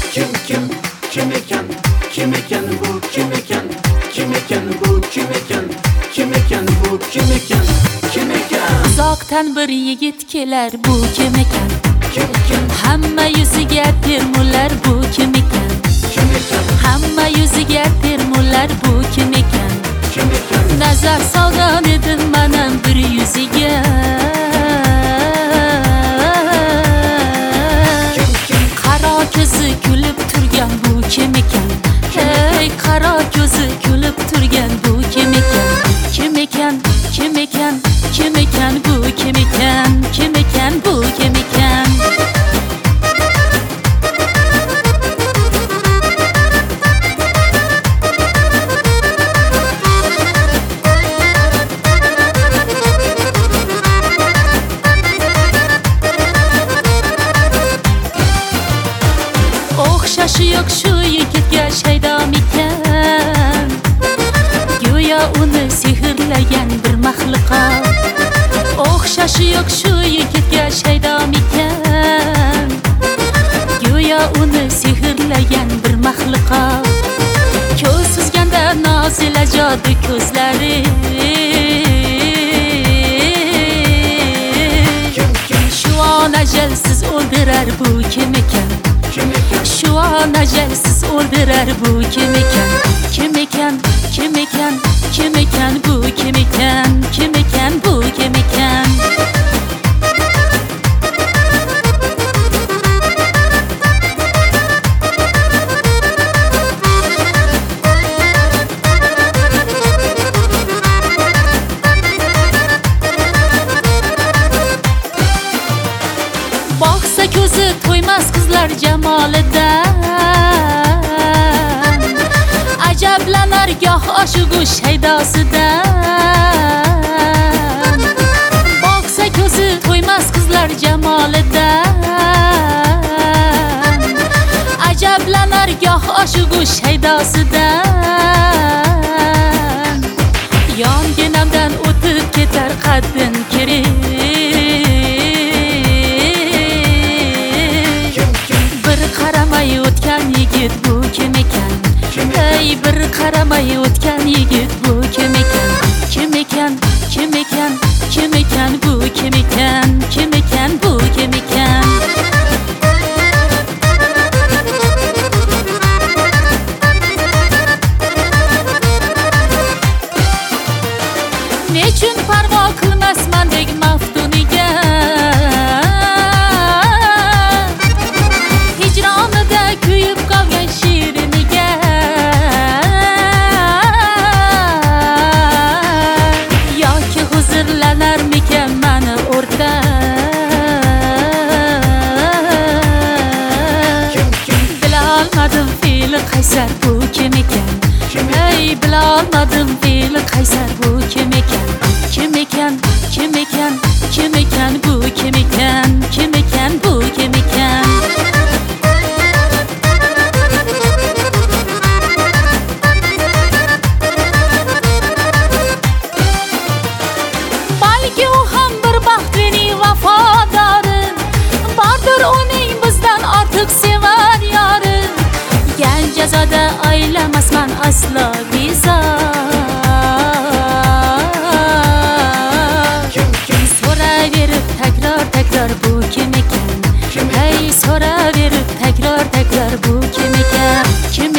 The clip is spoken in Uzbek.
Kim eken, kim eken bu, kim eken, kim eken bu, kim eken, kim eken bu, kim eken, kim eken. Uzoqdan bir yigit kelar, bu kim ekan? Kim eken, Hamma yuziga termular, bu kim ekan? kim eken, Hamma yuziga termular, bu kim ekan? kim eken, Nazar solgan edim manam bir yuziga. Qaro ko'zi kulib turgan bu kim ekan? Hey, qaro ko'zi kulib turgan bu kim ekan? Kim ekan? Kim ekan? Kim ekan bu kim ekan? Kim ekan bu kim ekan? O'xshashi yo'q shu yigitga shaydom ekan. Go'yo uni sehrlagan bir maxluqo. O'xshashi yo'q shu yigitga shaydom ekan. Go'yo uni sehrlagan bir maxluqo. Ko'z suzganda nozila jodi ko'zlari. Shu on ajalsiz o'ldirar bu kim ekan? Shu on ajalsiz o'ldirar bu kim ekan? Kim ekan? Kim ekan? Kim ekan bu kim ekan? Kim ekan bu kim ekan? Boqsa ko'zi to'ymas qizlar jamolidan. Ajablanar goh oshugu shaydosidan. Boqsa ko'zi to'ymas qizlar jamolidan. Ajablanar goh oshugu shaydosidan. Yonginamdan o'tib ketar qaddin kirib. Qaramay o'tgan yigit bu kim ekan? Hey, bir qaramay o'tgan yigit bu kim ekan? Kim ekan? Kim ekan? Kim ekan bu kim ekan? Kim ekan bu kim ekan? Nechun parvo qilmasman deg maftuniga? Kuyib qolgan shiriniga. Yoki huzurlanarmikan mani o'rta? Bila olmadim fe'li qaysar bu kim ekan? Hey, bila olmadim fe'li qaysar bu kim ekan? Kim ekan? Kim ekan? Kim ekan bu kim ekan? Kim ekan bu kim ekan? Jazoda aylamasman aslo bezor. So'raverib takror bu kim ekan? Hey, so'raverib takror bu kim ekan? Kim